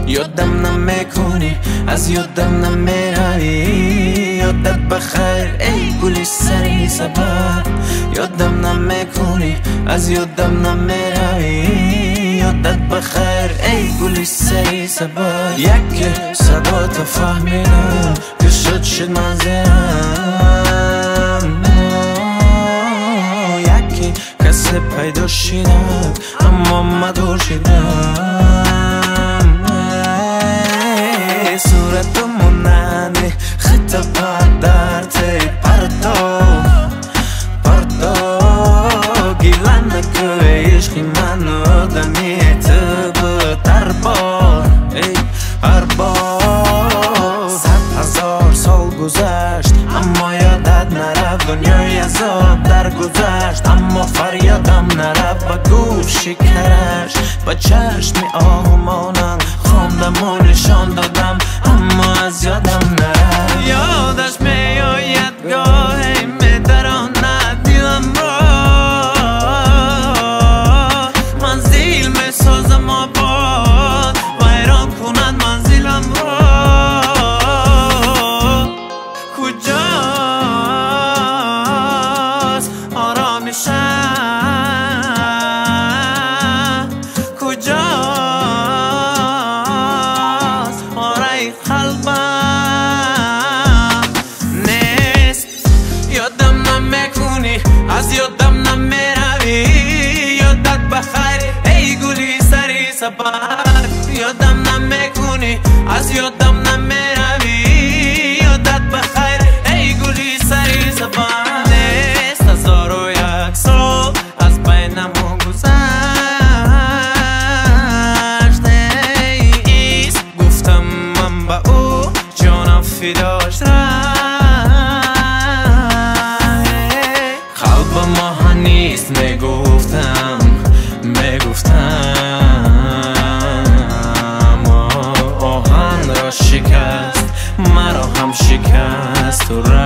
یادم نمیکنی از یادم نمیروی یادت بخیر ای گلی سری سبر یادم نمیکنی از یادم نمیروی یادت بخیر ای گلی سری سبر یک صدا تا فهمیدم که شد منظرم یکی کسی پیدا شدم اما مدور شدم صورت موننده خط پردرته پردو گیلن نکوه عشقی من آدمی تو در بار ای هر بار 100,000 سال گذشت اما یادت نرفت دنیای عذاب در گذشت اما فریادم نرفت و گوش شکرش با چشم آهمانم خواندم و نشان دادم اما از یادم نرفت یادش میآید گاهی میدراند دلم را منزل میسازم آباد ویران کند منزلم را کجاست آرامشم کجاست آرای قلبم نیست یادم نمیکنی از یادم نمیروی یادت بخیر ای گلی سری سبر یادم نمیکنی از یادم نمیروی یادت بخیر ای گلی سری سبر نیست 1001 سال از بینمون گذشت ایست گفتم من با او جانم فداش قلب ما نیست میگفتم آهن را شکست مرا هم شکست و